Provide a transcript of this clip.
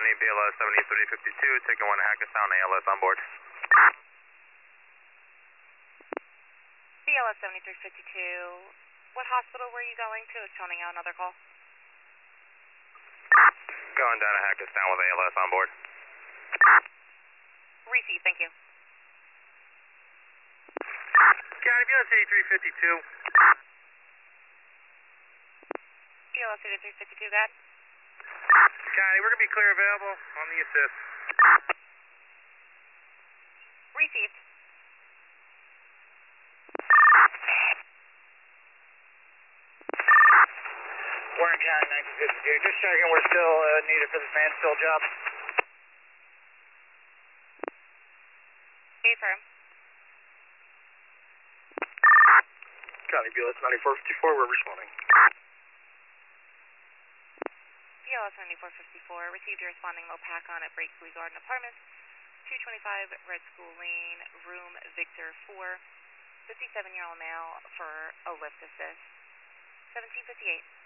County, BLS 7352, taking 1 Hackettstown, ALS on board. BLS 7352, what hospital were you going to? It's toning out another call. Going down to Hackettstown with ALS on board. Receive, thank you. County, BLS 8352. BLS 8352, go ahead. County, we're going to be clear available on the assist. Received. Warren County, 1952. Just checking we're still needed for this Mansfield job. Affirm. County, BLS 9454, we're responding. BLS 9454, received your responding low pack on at Breakley Garden Apartments, 225 Red School Lane, room Victor 4, 57-year-old male for a lift assist, 1758.